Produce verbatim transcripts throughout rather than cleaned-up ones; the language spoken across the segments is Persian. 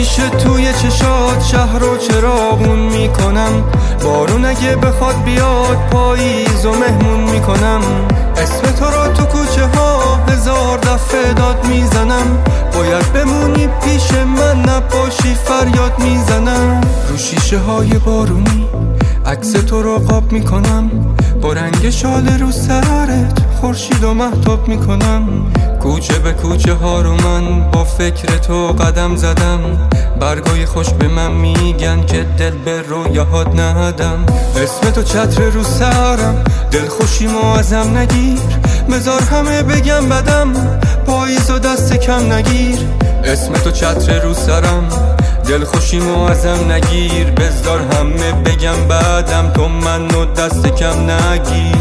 میشه توی چشات، شهر و چراغون میکنم. بارون اگه بخواد بیاد پاییز و مهمون میکنم. اسم تو رو تو کوچه ها هزار دفعه داد میزنم. باید بمونی پیش من، نباشی فریاد میزنم. رو شیشه های بارونی عکس تو رو قاب میکنم. با رنگ شال رو سرت خورشید و مهتاب میکنم. کوچه به کوچه ها رو من با فکر تو قدم زدم. برگای خوش به من میگن که دل به رویاهات ندم. اسم تو چتر رو سرم، دل خوشیمو ازم نگیر. بذار همه بگم بدم، پاییز و دست کم نگیر. اسم تو چتر رو سرم، دل خوشیمو ازم نگیر. بذار همه بگم بعدم، تو منو دست کم نگیر.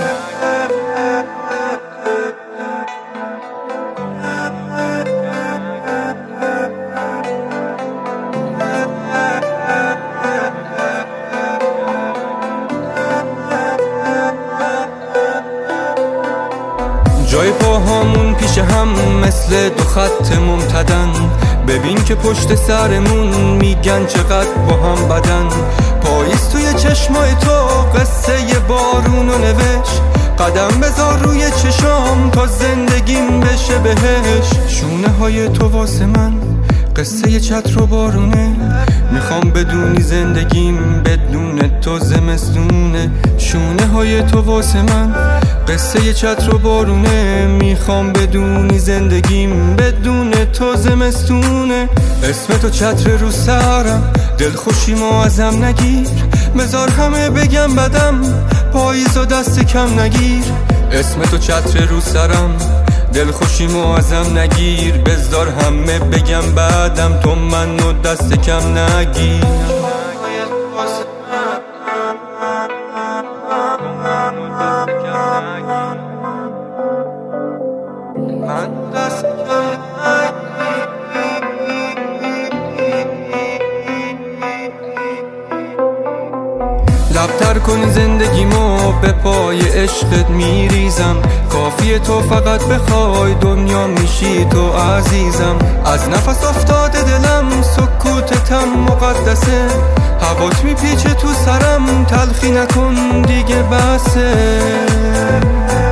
جای پاهامون پیش هم مثل دو خط ممتدن. ببین که پشت سرمون میگن چقدر با هم بدن. پاییز توی چشمای تو قصه ی بارونو نوشت. قدم بذار روی چشام تا زندگیم بشه بهش. شونه های تو واسه من قصه ی چتر و بارونه. میخوام بدونی زندگیم بدون تو زمستونه. شونه های تو واسه من قصه ی چتر و بارونه. میخوام بدونی زندگیم بدون تو زمستونه. اسم تو چتر رو سرم، دل خوشیمو ازم نگیر. بذار همه بگم بدم، پاییز و دست کم نگیر. اسم تو چتر رو سرم، دل خوشیمو ازم نگیر. بذار همه بگم بعدم، تو منو دست کم نگیر. من دست کم لبتر کنی زندگیمو، به پای عشقت میریزم. کافیه تو فقط بخوای، دنیا میشی تو عزیزم. از نفس افتاده دلم، سکوتتم مقدسه. هوات میپیچه تو سرم، تلخی نکن دیگه بسه.